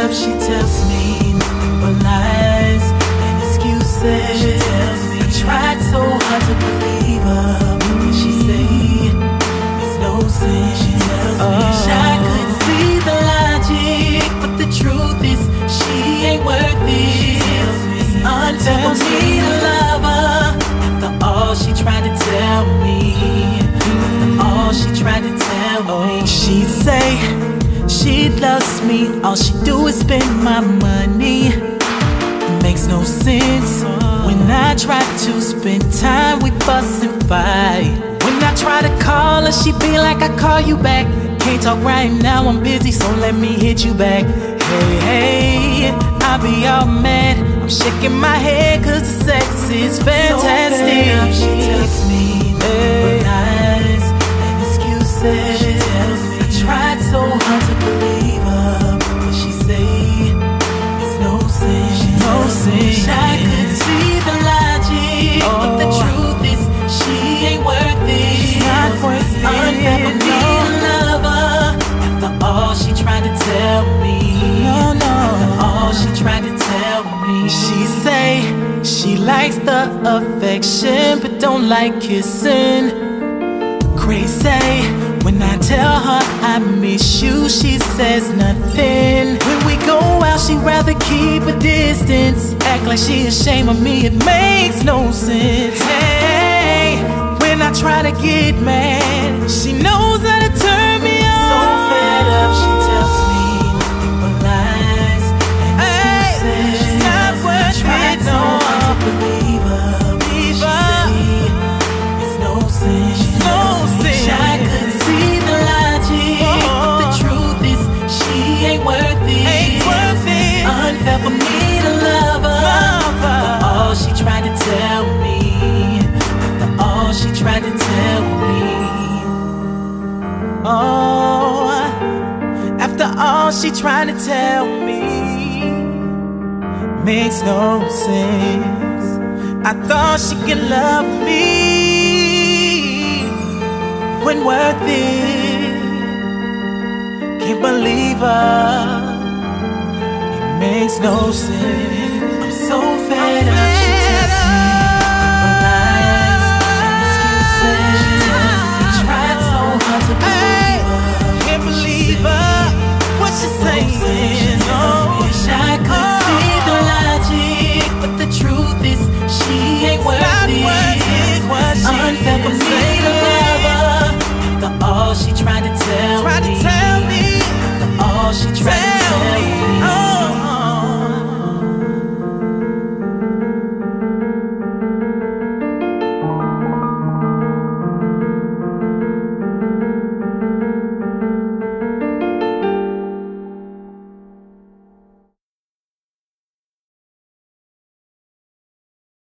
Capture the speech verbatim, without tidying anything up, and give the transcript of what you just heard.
up, she tells me nothing but lies and excuses. She tells me I tried so hard to believe her, but then she say it's no sin. She tells me oh. I could see the logic, but the truth is she ain't worth it. She tells me it's unfair for me to love her after all she tried to tell me. After all she tried to tell me, she'd say she loves me, all she do is spend my money. It makes no sense. When I try to spend time, we fuss and fight. When I try to call her, she be like, I call you back. Can't talk right now, I'm busy, so let me hit you back. Hey, hey, I be all mad, I'm shaking my head cause the sex is fantastic. So she tells me hey. Lies and excuses. She tells me I tried so hard to believe her, but she say it's no sin. She no sin. I could see the logic, oh. but the truth is she ain't worth it. She's not worth it. Unfair for me to love her after all she tried to tell me. No, no. After all she tried to tell me. She say she likes the affection, but don't like kissing. Crazy. When I tell her I miss you, she says nothing. When we go out, she'd rather keep a distance. Act like she ashamed of me, it makes no sense. Hey, when I try to get mad, she knows how to turn me on. So fed up, she tells me nothing but lies and excuses. Hey, she's not worth it, no. To believe her, believe her. It's no sin, it's no sin. I could see the logic, oh. but the truth is she ain't worth it. Ain't worth it. It's unfair for me to love her. Love her. After all she tried to tell me, after all she tried to tell me. Oh, after all she tried to tell me, makes no sense. I thought she could love me, when worth it. Can't believe her, it makes no sense. I'm so fed up, she tells me lies and excuses. She tells me I tried so hard to believe her. Can't believe her, what she's saying.